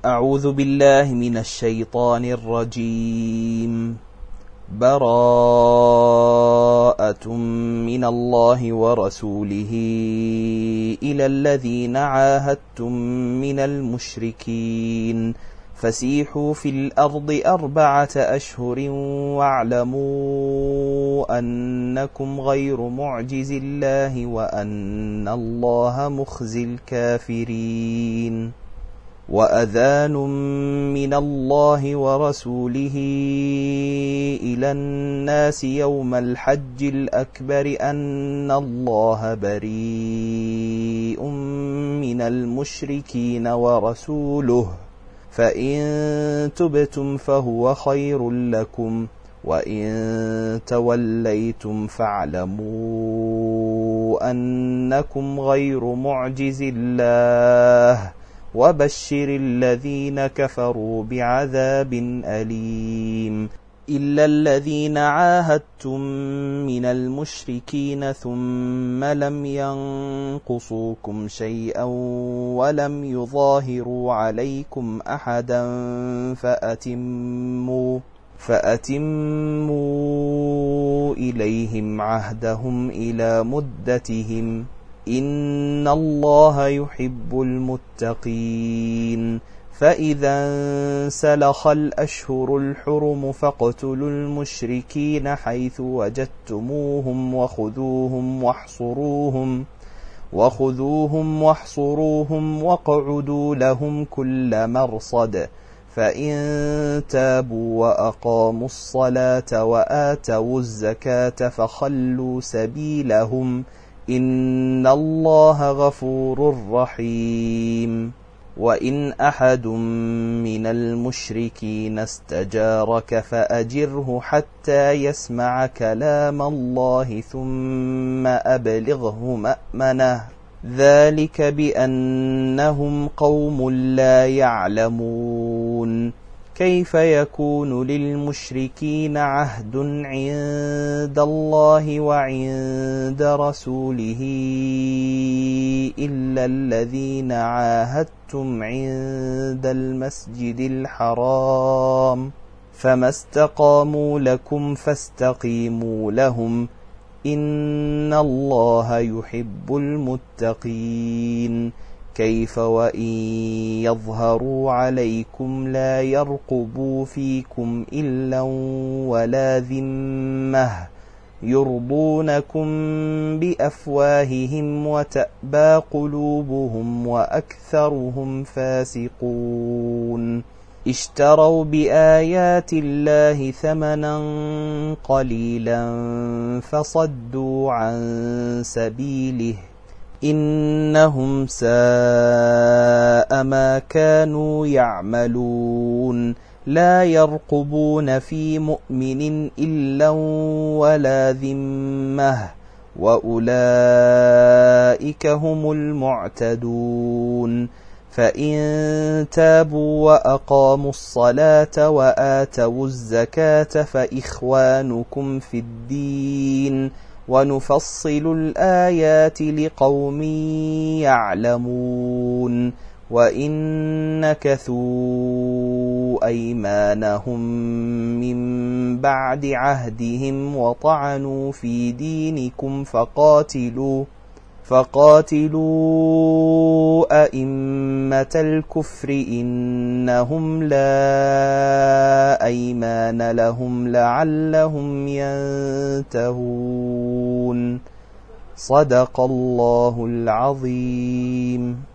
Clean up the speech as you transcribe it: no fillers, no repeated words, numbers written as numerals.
أعوذ بالله من الشيطان الرجيم. براءة من الله ورسوله إلى الذين عاهدتم من المشركين فسيحوا في الأرض 4 أشهر واعلموا أنكم غير معجز الله وأن الله مخزي الكافرين. وأذان من الله ورسوله إلى الناس يوم الحج الأكبر أن الله بريء من المشركين ورسوله فإن تبتم فهو خير لكم وإن توليتم فاعلموا أنكم غير معجز الله وبشر الذين كفروا بعذاب أليم. إلا الذين عاهدتم من المشركين ثم لم ينقصوكم شيئا ولم يظاهروا عليكم أحدا فأتموا إليهم عهدهم إلى مدتهم إن الله يحب المتقين. فإذا انسلخ الأشهر الحرم فاقتلوا المشركين حيث وجدتموهم وخذوهم واحصروهم واقعدوا لهم كل مرصد. فإن تابوا وأقاموا الصلاة وآتوا الزكاة فخلوا سبيلهم إن الله غفور رحيم. وإن أحد من المشركين استجارك فأجره حتى يسمع كلام الله ثم أبلغه مأمنه ذلك بأنهم قوم لا يعلمون. كيف يكون للمشركين عهد عند الله وعند رسوله إلا الذين عاهدتم عند المسجد الحرام فما استقاموا لكم فاستقيموا لهم إن الله يحب المتقين. كيف وإن يظهروا عليكم لا يرقبوا فيكم إلا ولا ذمة يرضونكم بأفواههم وتأبى قلوبهم وأكثرهم فاسقون. اشتروا بآيات الله ثمنا قليلا فصدوا عن سبيله إنهم ساء ما كانوا يعملون. لا يرقبون في مؤمن إلا ولا ذمة وأولئك هم المعتدون. فإن تابوا وأقاموا الصلاة وآتوا الزكاة فإخوانكم في الدين ونفصل الآيات لقوم يعلمون. وإن نكثوا أيمانهم من بعد عهدهم وطعنوا في دينكم فقاتلوا أئمة الكفر إنهم لا أيمان لهم لعلهم ينتهون. صدق الله العظيم.